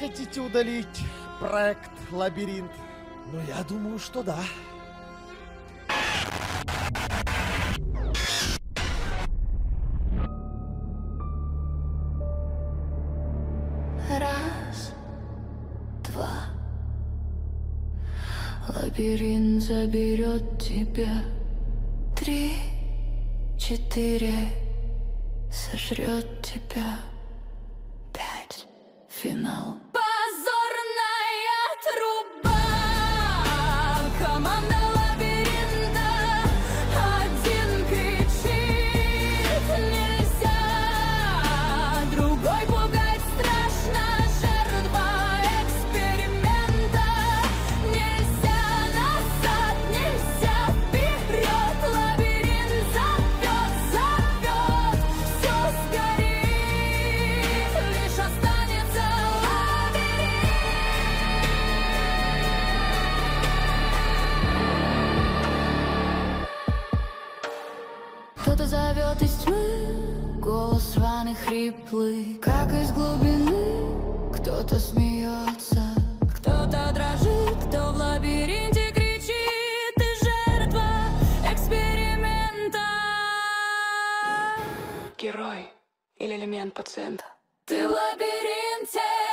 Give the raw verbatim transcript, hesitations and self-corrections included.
хотите удалить проект «Лабиринт»? Ну, я думаю, что да. Раз, два. Лабиринт заберет тебя. Три, четыре. Сожрет тебя. Пять. Финал. Позорная труба. Команда лабиринта. Один кричит нельзя. Другой пугать страшно. Жертва эксперимента. Нельзя назад, нельзя вперед. Лабиринт зовет, зовет. Все сгорит, лишь останется лабиринт. Кто-то зовет из тьмы, голос рваный, хриплый, как из глубины. Кто-то смеется, кто-то дрожит, кто в лабиринте кричит. Ты жертва эксперимента. Герой или элемент пациента. Ты в лабиринте.